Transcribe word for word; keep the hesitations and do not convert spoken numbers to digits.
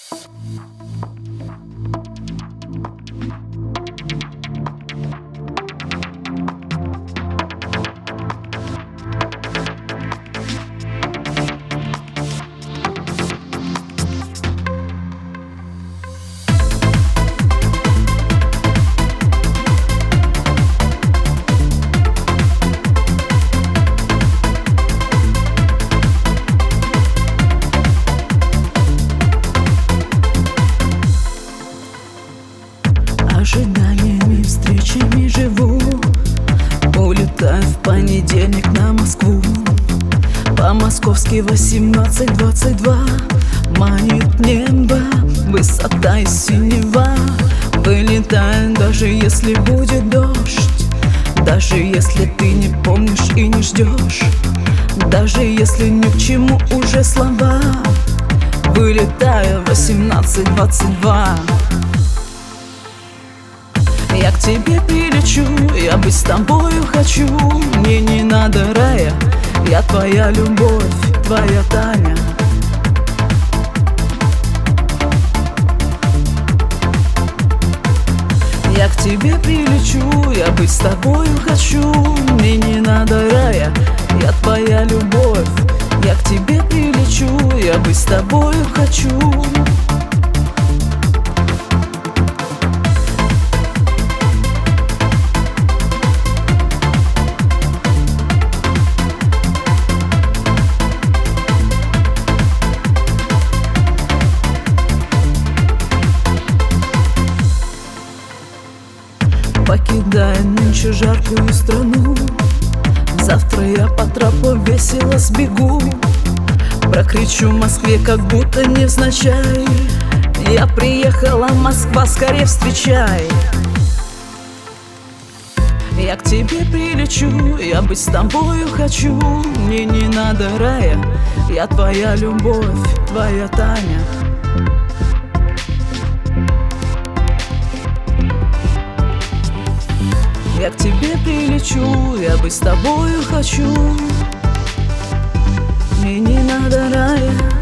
Ожиданиями, встречами живу. Улетаю в понедельник на Москву. По-московски восемнадцать двадцать два. Манит небо, высота и синева. Вылетаю, даже если будет дождь, даже если ты не помнишь и не ждешь, даже если ни к чему уже слова. Вылетаю восемнадцать двадцать два. Я к тебе прилечу, я быть с тобою хочу. Мне не надо рая, я твоя любовь, твоя Таня. Я к тебе прилечу, я быть с тобою хочу. Мне не надо рая, я твоя любовь. Я к тебе прилечу, я быть с тобою хочу. Покидая нынче жаркую страну, завтра я по тропу весело сбегу. Прокричу в Москве, как будто невзначай: я приехала, Москва, скорее встречай. Я к тебе прилечу, я быть с тобою хочу. Мне не надо рая, я твоя любовь, твоя Таня. Я к тебе прилечу, я быть с тобою хочу. Мне не надо рая,